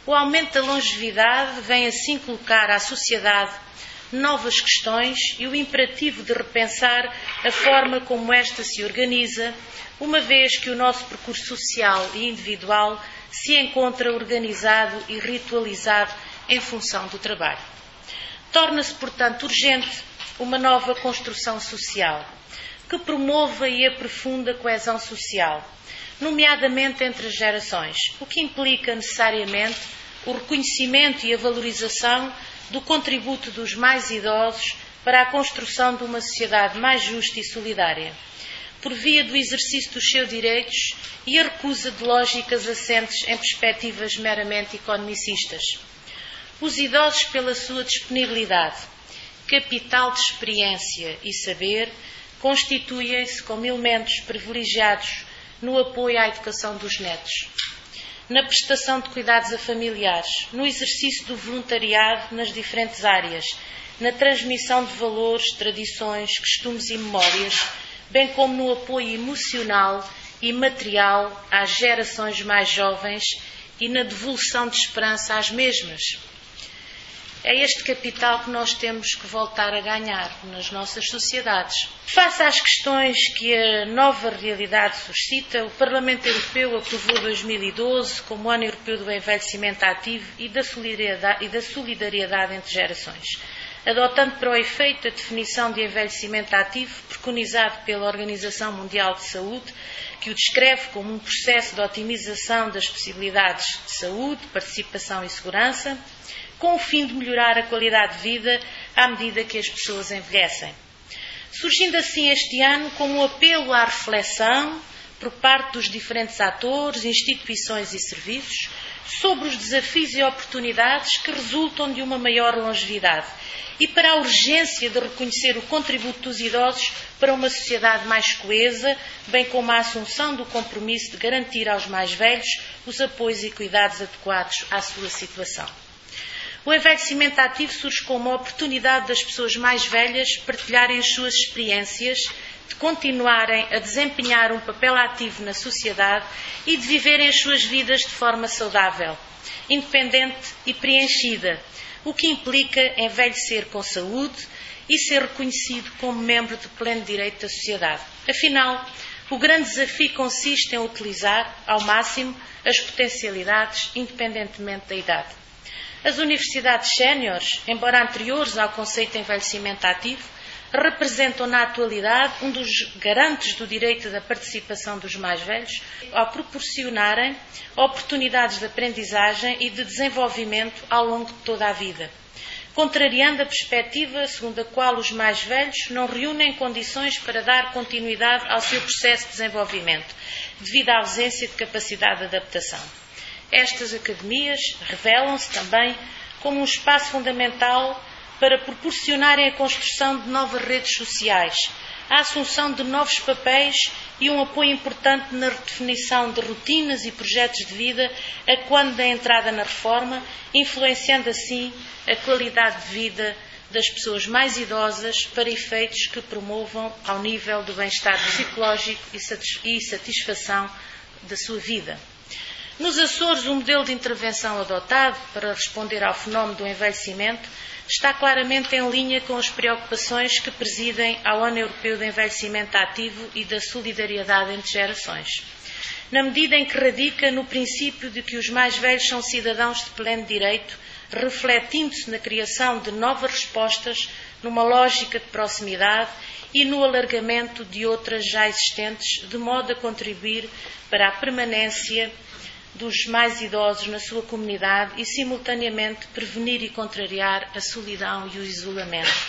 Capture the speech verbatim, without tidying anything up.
O aumento da longevidade vem assim colocar à sociedade novas questões e o imperativo de repensar a forma como esta se organiza, uma vez que o nosso percurso social e individual se encontra organizado e ritualizado em função do trabalho. Torna-se, portanto, urgente uma nova construção social, que promova e aprofunda a coesão social, nomeadamente entre as gerações, o que implica necessariamente o reconhecimento e a valorização do contributo dos mais idosos para a construção de uma sociedade mais justa e solidária, por via do exercício dos seus direitos e a recusa de lógicas assentes em perspectivas meramente economicistas. Os idosos, pela sua disponibilidade, capital de experiência e saber, constituem-se como elementos privilegiados no apoio à educação dos netos, na prestação de cuidados a familiares, no exercício do voluntariado nas diferentes áreas, na transmissão de valores, tradições, costumes e memórias, bem como no apoio emocional e material às gerações mais jovens e na devolução de esperança às mesmas. É este capital que nós temos que voltar a ganhar nas nossas sociedades. Face às questões que a nova realidade suscita, o Parlamento Europeu aprovou dois mil e doze como Ano Europeu do Envelhecimento Ativo e da solidariedade, e da solidariedade entre gerações, adotando para o efeito a definição de envelhecimento ativo preconizado pela Organização Mundial de Saúde, que o descreve como um processo de otimização das possibilidades de saúde, participação e segurança, com o fim de melhorar a qualidade de vida à medida que as pessoas envelhecem. Surgindo assim este ano como um apelo à reflexão por parte dos diferentes atores, instituições e serviços sobre os desafios e oportunidades que resultam de uma maior longevidade e para a urgência de reconhecer o contributo dos idosos para uma sociedade mais coesa, bem como a assunção do compromisso de garantir aos mais velhos os apoios e cuidados adequados à sua situação. O envelhecimento ativo surge como uma oportunidade das pessoas mais velhas partilharem as suas experiências, de continuarem a desempenhar um papel ativo na sociedade e de viverem as suas vidas de forma saudável, independente e preenchida, o que implica envelhecer com saúde e ser reconhecido como membro de pleno direito da sociedade. Afinal, o grande desafio consiste em utilizar ao máximo as potencialidades, independentemente da idade. As universidades séniores, embora anteriores ao conceito de envelhecimento ativo, representam na atualidade um dos garantes do direito da participação dos mais velhos ao proporcionarem oportunidades de aprendizagem e de desenvolvimento ao longo de toda a vida, contrariando a perspectiva segundo a qual os mais velhos não reúnem condições para dar continuidade ao seu processo de desenvolvimento, devido à ausência de capacidade de adaptação. Estas academias revelam-se também como um espaço fundamental para proporcionarem a construção de novas redes sociais, a assunção de novos papéis e um apoio importante na redefinição de rotinas e projetos de vida a quando da entrada na reforma, influenciando assim a qualidade de vida das pessoas mais idosas para efeitos que promovam ao nível do bem-estar psicológico e satisfação da sua vida. Nos Açores, o modelo de intervenção adotado para responder ao fenómeno do envelhecimento está claramente em linha com as preocupações que presidem ao Ano Europeu de Envelhecimento Ativo e da solidariedade entre gerações, na medida em que radica no princípio de que os mais velhos são cidadãos de pleno direito, refletindo-se na criação de novas respostas numa lógica de proximidade e no alargamento de outras já existentes, de modo a contribuir para a permanência dos mais idosos na sua comunidade e, simultaneamente, prevenir e contrariar a solidão e o isolamento.